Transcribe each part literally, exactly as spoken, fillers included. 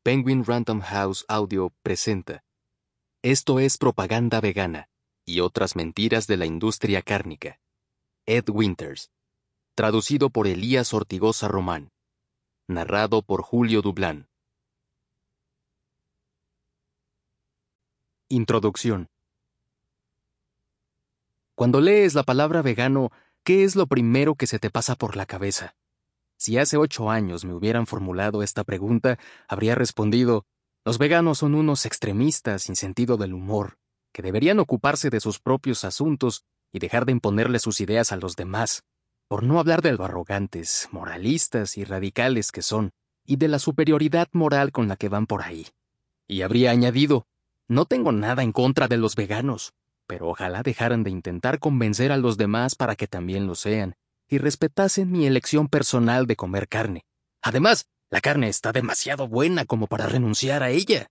Penguin Random House Audio presenta Esto es propaganda vegana y otras mentiras de la industria cárnica. Ed Winters. Traducido por Elías Ortigoza Román. Narrado por Julio Dublán. Introducción. Cuando lees la palabra vegano, ¿qué es lo primero que se te pasa por la cabeza? Si hace ocho años me hubieran formulado esta pregunta, habría respondido: los veganos son unos extremistas sin sentido del humor, que deberían ocuparse de sus propios asuntos y dejar de imponerle sus ideas a los demás, por no hablar de lo arrogantes, moralistas y radicales que son, y de la superioridad moral con la que van por ahí. Y habría añadido: no tengo nada en contra de los veganos, pero ojalá dejaran de intentar convencer a los demás para que también lo sean, y respetasen mi elección personal de comer carne. Además, la carne está demasiado buena como para renunciar a ella.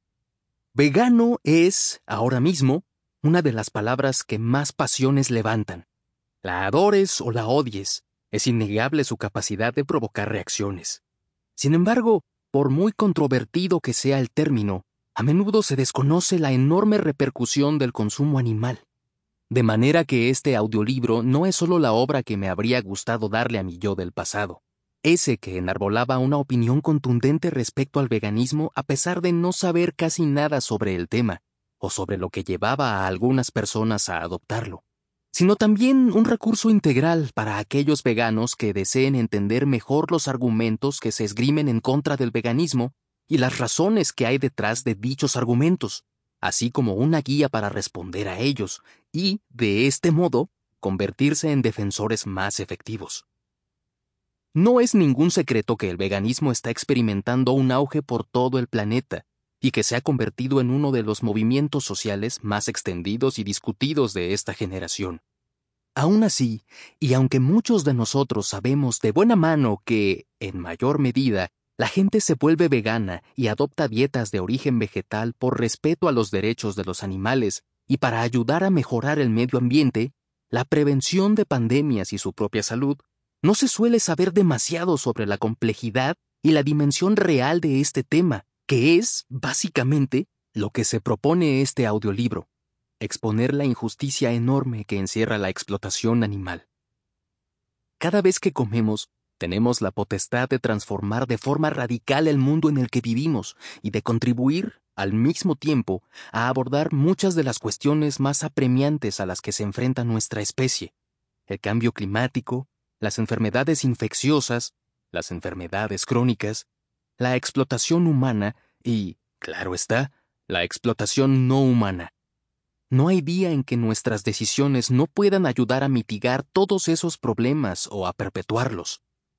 Vegano es, ahora mismo, una de las palabras que más pasiones levantan. La adores o la odies, es innegable su capacidad de provocar reacciones. Sin embargo, por muy controvertido que sea el término, a menudo se desconoce la enorme repercusión del consumo animal. De manera que este audiolibro no es solo la obra que me habría gustado darle a mi yo del pasado, ese que enarbolaba una opinión contundente respecto al veganismo a pesar de no saber casi nada sobre el tema, o sobre lo que llevaba a algunas personas a adoptarlo, sino también un recurso integral para aquellos veganos que deseen entender mejor los argumentos que se esgrimen en contra del veganismo y las razones que hay detrás de dichos argumentos, así como una guía para responder a ellos y, de este modo, convertirse en defensores más efectivos. No es ningún secreto que el veganismo está experimentando un auge por todo el planeta y que se ha convertido en uno de los movimientos sociales más extendidos y discutidos de esta generación. Aún así, y aunque muchos de nosotros sabemos de buena mano que, en mayor medida, la gente se vuelve vegana y adopta dietas de origen vegetal por respeto a los derechos de los animales y para ayudar a mejorar el medio ambiente, la prevención de pandemias y su propia salud, no se suele saber demasiado sobre la complejidad y la dimensión real de este tema, que es, básicamente, lo que se propone este audiolibro: exponer la injusticia enorme que encierra la explotación animal. Cada vez que comemos, tenemos la potestad de transformar de forma radical el mundo en el que vivimos y de contribuir, al mismo tiempo, a abordar muchas de las cuestiones más apremiantes a las que se enfrenta nuestra especie: el cambio climático, las enfermedades infecciosas, las enfermedades crónicas, la explotación humana y, claro está, la explotación no humana. No hay día en que nuestras decisiones no puedan ayudar a mitigar todos esos problemas o a perpetuarlos.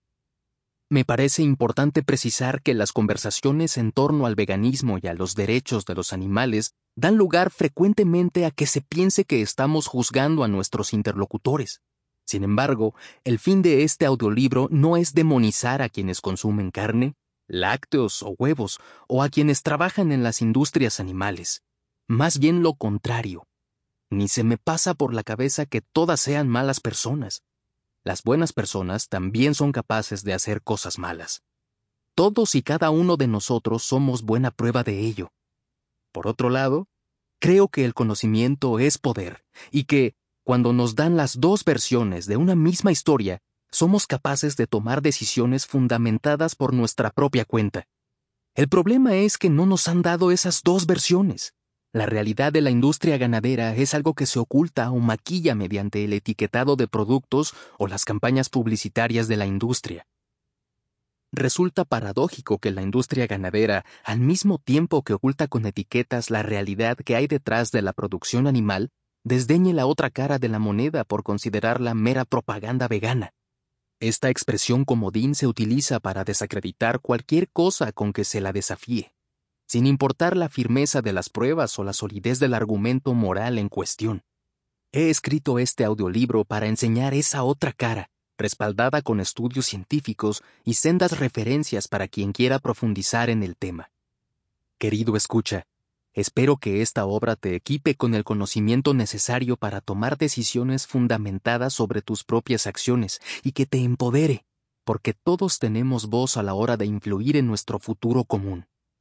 Me parece importante precisar que las conversaciones en torno al veganismo y a los derechos de los animales dan lugar frecuentemente a que se piense que estamos juzgando a nuestros interlocutores. Sin embargo, el fin de este audiolibro no es demonizar a quienes consumen carne, lácteos o huevos, o a quienes trabajan en las industrias animales. Más bien lo contrario. Ni se me pasa por la cabeza que todas sean malas personas. Las buenas personas también son capaces de hacer cosas malas. Todos y cada uno de nosotros somos buena prueba de ello. Por otro lado, creo que el conocimiento es poder y que, cuando nos dan las dos versiones de una misma historia, somos capaces de tomar decisiones fundamentadas por nuestra propia cuenta. El problema es que no nos han dado esas dos versiones. La realidad de la industria ganadera es algo que se oculta o maquilla mediante el etiquetado de productos o las campañas publicitarias de la industria. Resulta paradójico que la industria ganadera, al mismo tiempo que oculta con etiquetas la realidad que hay detrás de la producción animal, desdeñe la otra cara de la moneda por considerarla mera propaganda vegana. Esta expresión comodín se utiliza para desacreditar cualquier cosa con que se la desafíe, sin importar la firmeza de las pruebas o la solidez del argumento moral en cuestión. He escrito este audiolibro para enseñar esa otra cara, respaldada con estudios científicos y sendas referencias para quien quiera profundizar en el tema. Querido escucha, espero que esta obra te equipe con el conocimiento necesario para tomar decisiones fundamentadas sobre tus propias acciones y que te empodere, porque todos tenemos voz a la hora de influir en nuestro futuro común.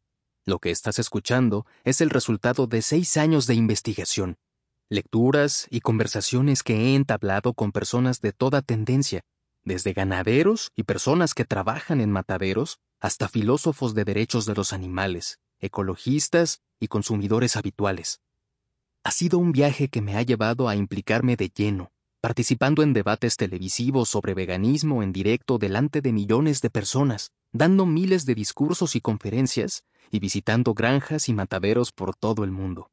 Lo que estás escuchando es el resultado de seis años de investigación, lecturas y conversaciones que he entablado con personas de toda tendencia, desde ganaderos y personas que trabajan en mataderos hasta filósofos de derechos de los animales, ecologistas y consumidores habituales. Ha sido un viaje que me ha llevado a implicarme de lleno, participando en debates televisivos sobre veganismo en directo delante de millones de personas, dando miles de discursos y conferencias y visitando granjas y mataderos por todo el mundo.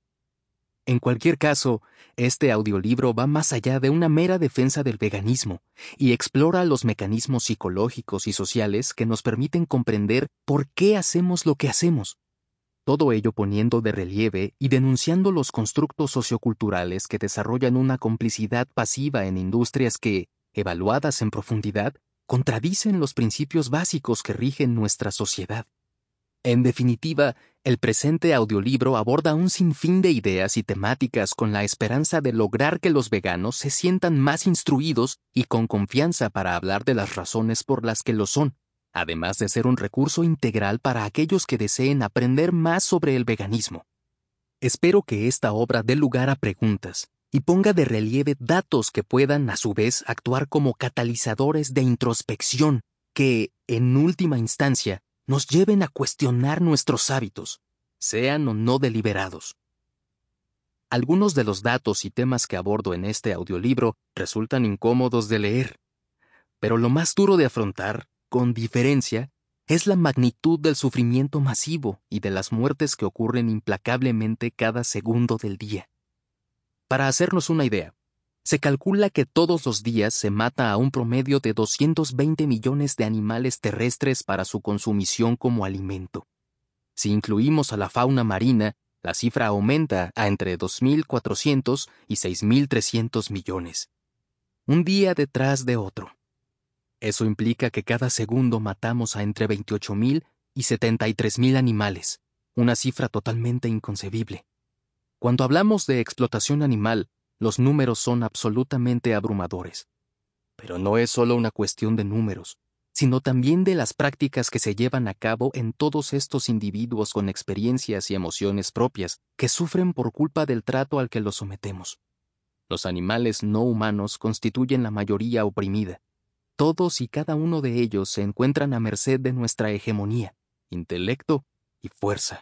En cualquier caso, este audiolibro va más allá de una mera defensa del veganismo y explora los mecanismos psicológicos y sociales que nos permiten comprender por qué hacemos lo que hacemos. Todo ello poniendo de relieve y denunciando los constructos socioculturales que desarrollan una complicidad pasiva en industrias que, evaluadas en profundidad, contradicen los principios básicos que rigen nuestra sociedad. En definitiva, el presente audiolibro aborda un sinfín de ideas y temáticas con la esperanza de lograr que los veganos se sientan más instruidos y con confianza para hablar de las razones por las que lo son, además de ser un recurso integral para aquellos que deseen aprender más sobre el veganismo. Espero que esta obra dé lugar a preguntas y ponga de relieve datos que puedan, a su vez, actuar como catalizadores de introspección que, en última instancia, nos lleven a cuestionar nuestros hábitos, sean o no deliberados. Algunos de los datos y temas que abordo en este audiolibro resultan incómodos de leer, pero lo más duro de afrontar, con diferencia, es la magnitud del sufrimiento masivo y de las muertes que ocurren implacablemente cada segundo del día. Para hacernos una idea, se calcula que todos los días se mata a un promedio de doscientos veinte millones de animales terrestres para su consumición como alimento. Si incluimos a la fauna marina, la cifra aumenta a entre dos mil cuatrocientos y seis mil trescientos millones. Un día detrás de otro. Eso implica que cada segundo matamos a entre veintiocho mil y setenta y tres mil animales, una cifra totalmente inconcebible. Cuando hablamos de explotación animal, los números son absolutamente abrumadores. Pero no es solo una cuestión de números, sino también de las prácticas que se llevan a cabo en todos estos individuos con experiencias y emociones propias que sufren por culpa del trato al que los sometemos. Los animales no humanos constituyen la mayoría oprimida. Todos y cada uno de ellos se encuentran a merced de nuestra hegemonía, intelecto y fuerza.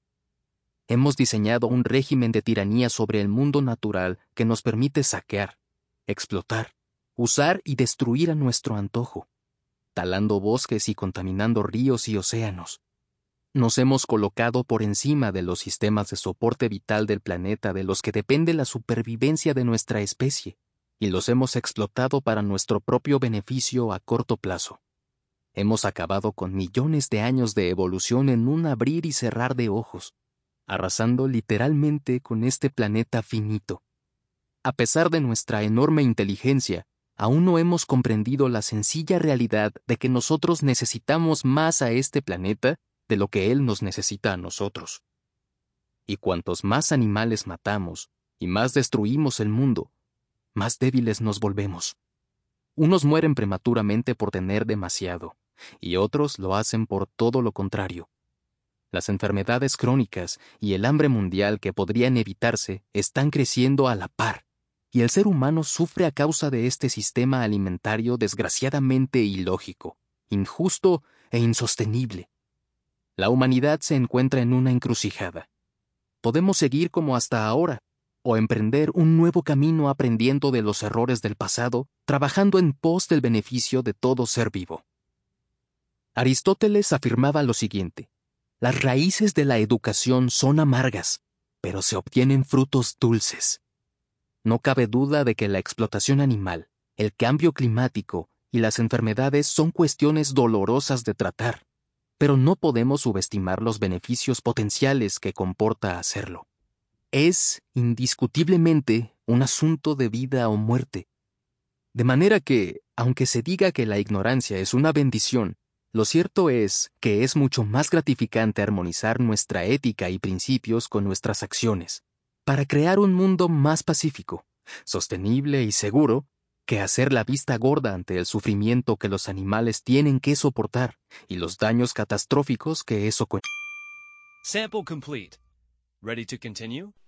Hemos diseñado un régimen de tiranía sobre el mundo natural que nos permite saquear, explotar, usar y destruir a nuestro antojo, talando bosques y contaminando ríos y océanos. Nos hemos colocado por encima de los sistemas de soporte vital del planeta de los que depende la supervivencia de nuestra especie, y los hemos explotado para nuestro propio beneficio a corto plazo. Hemos acabado con millones de años de evolución en un abrir y cerrar de ojos, arrasando literalmente con este planeta finito. A pesar de nuestra enorme inteligencia, aún no hemos comprendido la sencilla realidad de que nosotros necesitamos más a este planeta de lo que él nos necesita a nosotros. Y cuantos más animales matamos y más destruimos el mundo, más débiles nos volvemos. Unos mueren prematuramente por tener demasiado, y otros lo hacen por todo lo contrario. Las enfermedades crónicas y el hambre mundial que podrían evitarse están creciendo a la par, y el ser humano sufre a causa de este sistema alimentario desgraciadamente ilógico, injusto e insostenible. La humanidad se encuentra en una encrucijada. Podemos seguir como hasta ahora, o emprender un nuevo camino aprendiendo de los errores del pasado, trabajando en pos del beneficio de todo ser vivo. Aristóteles afirmaba lo siguiente: las raíces de la educación son amargas, pero se obtienen frutos dulces. No cabe duda de que la explotación animal, el cambio climático y las enfermedades son cuestiones dolorosas de tratar, pero no podemos subestimar los beneficios potenciales que comporta hacerlo. Es, indiscutiblemente, un asunto de vida o muerte. De manera que, aunque se diga que la ignorancia es una bendición, lo cierto es que es mucho más gratificante armonizar nuestra ética y principios con nuestras acciones, para crear un mundo más pacífico, sostenible y seguro, que hacer la vista gorda ante el sufrimiento que los animales tienen que soportar y los daños catastróficos que eso conlleva. Sample complete. Ready to continue?